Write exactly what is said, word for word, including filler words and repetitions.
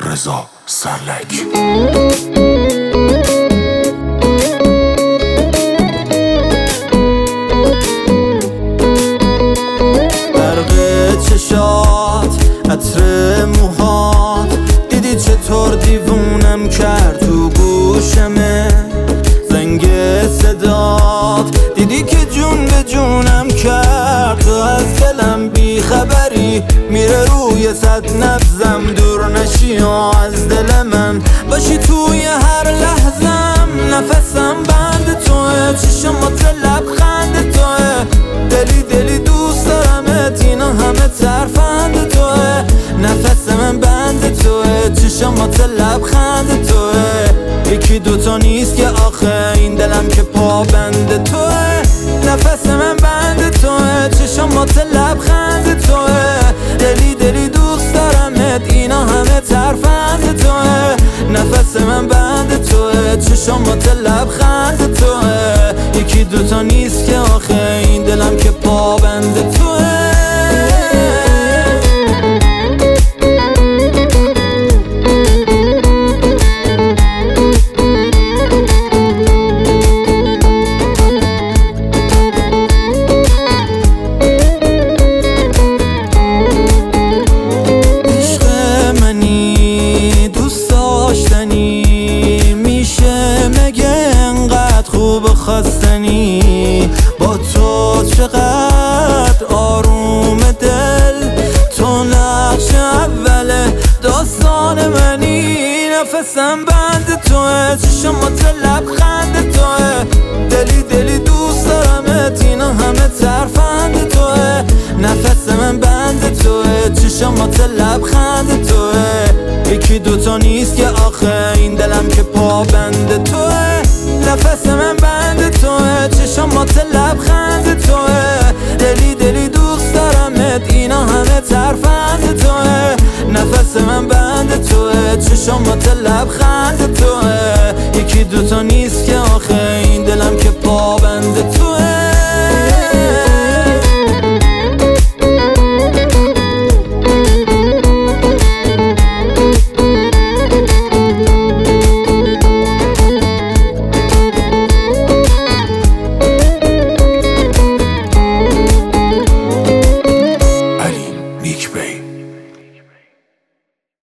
رضا سرلک. چشات عطر موهات، دیدی چطور دیوونم کرد تو گوشمه. زنگ صدات دیدی که جون به جونم کرد. تو از دلم بی خبری، میره روی صد نبزم. دور نشی و از دل من باشی توی هر لحظم. نفسم بند توه، چشمات لبخند توه. دلی دلی دوست دارمت، اینا همه ترفند توه. نفس من بند توه، چشمات لبخند توه. یکی دوتا نیست که آخه این دلم که پابند توه. نفس من بند توه، چشمات لبخند توه. دلی دلی دوست دارمت، اینا همه ترفند توه. نفس من بند توه، چشمات لبخند توه. یکی دوتا نیست که آخه این دلم که پابند توه. خواستنی با تو چقدر آروم دل. تو نقش اول داستان منی. نفسم بند توه، چشمات لبخند توه. دلی دلی دوست دارمت، اینا همه ترفند توه. نفس من بند توه، چشمات لبخند توه. یکی دوتا نیست که آخه این دلم که پابند توه. نفس من بند توه، چشمات لبخند توه. دلی دلی دوست دارمت، اینا همه ترفند توه. نفس من بند توه، چشمات لبخند توه. یکی دوتا نیست